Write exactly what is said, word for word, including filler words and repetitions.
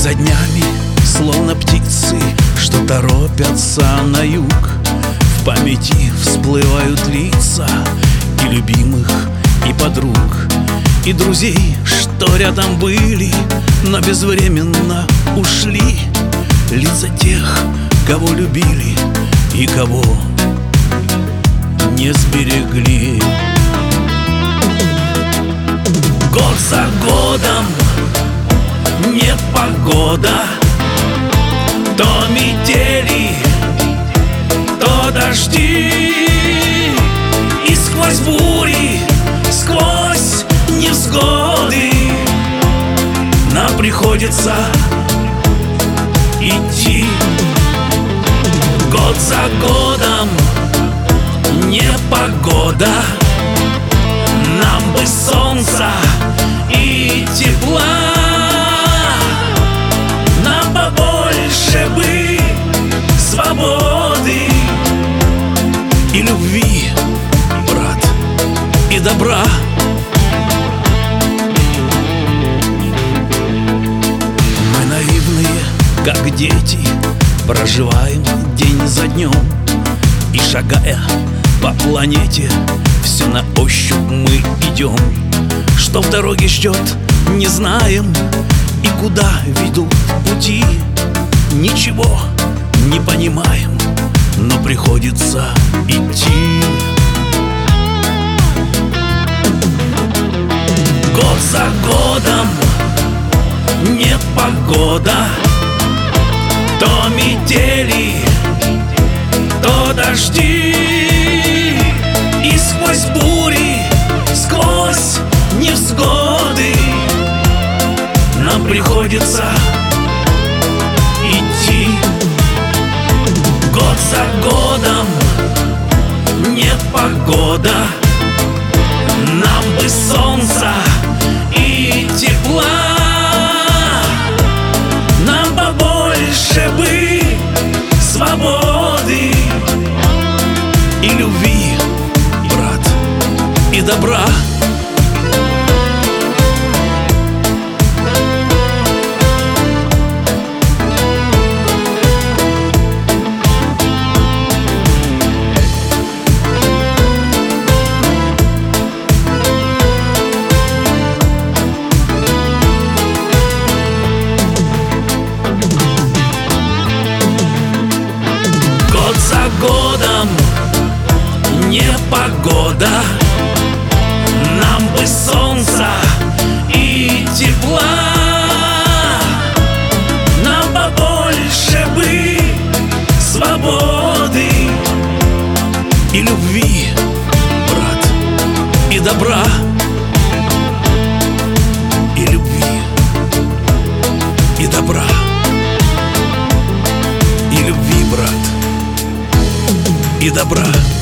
за днями, словно птицы, что торопятся на юг, в памяти всплывают лица и любимых, и подруг, и друзей, что рядом были, но безвременно ушли. Лица тех, кого любили и кого не сберегли. Год за годом нет погода, то метели, то дожди, и сквозь бури, сквозь невзгоды нам приходится идти. Год за годом непогода, нам бы солнца и тепла, нам побольше бы свободы и любви, брат, и добра. Мы наивные, как дети, проживаем день за днем, и шагая по планете, все на ощупь мы идем. Что в дороге ждет, не знаем, и куда ведут пути, ничего не понимаем, но приходится идти. Год за годом нет погода, то метели, то дожди, и сквозь бури, сквозь невзгоды нам приходится идти. Год за годом нет погода, нам бы солнца и тепла, нам побольше бы свободы и любви, брат, и добра. Год за годом непогода, нам бы солнца и тепла, нам побольше бы свободы и любви, брат, и добра, и любви, и добра, и любви, брат, и добра.